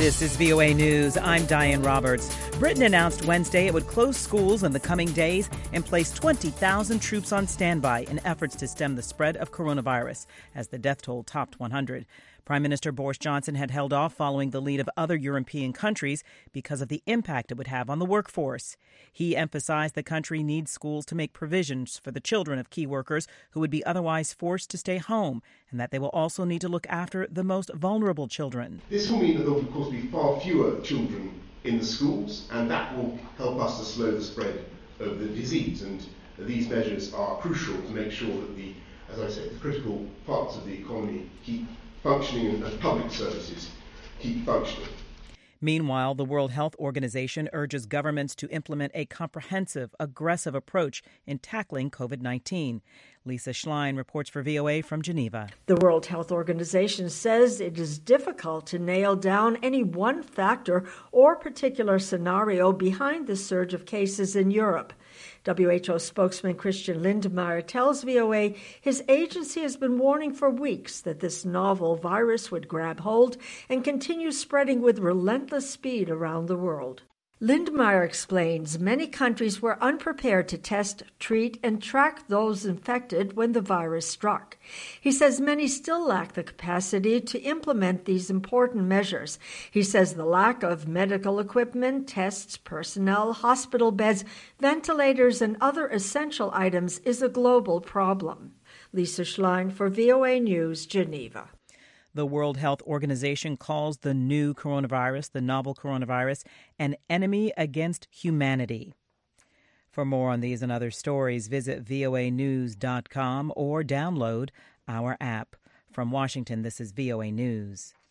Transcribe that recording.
This is VOA News. I'm Diane Roberts. Britain announced Wednesday it would close schools in the coming days and place 20,000 troops on standby in efforts to stem the spread of coronavirus as the death toll topped 100. Prime Minister Boris Johnson had held off following the lead of other European countries because of the impact it would have on the workforce. He emphasized the country needs schools to make provisions for the children of key workers who would be otherwise forced to stay home, and that they will also need to look after the most vulnerable children. This will mean that there will, of course, be far fewer children in the schools, and that will help us to slow the spread of the disease. And these measures are crucial to make sure that the critical parts of the economy keep functioning and public services keep functioning. Meanwhile, the World Health Organization urges governments to implement a comprehensive, aggressive approach in tackling COVID-19. Lisa Schlein reports for VOA from Geneva. The World Health Organization says it is difficult to nail down any one factor or particular scenario behind the surge of cases in Europe. WHO spokesman Christian Lindmeier tells VOA his agency has been warning for weeks that this novel virus would grab hold and continue spreading with relentless speed around the world. Lindmeier explains many countries were unprepared to test, treat, and track those infected when the virus struck. He says many still lack the capacity to implement these important measures. He says the lack of medical equipment, tests, personnel, hospital beds, ventilators, and other essential items is a global problem. Lisa Schlein for VOA News, Geneva. The World Health Organization calls the new coronavirus, the novel coronavirus, an enemy against humanity. For more on these and other stories, visit voanews.com or download our app. From Washington, this is VOA News.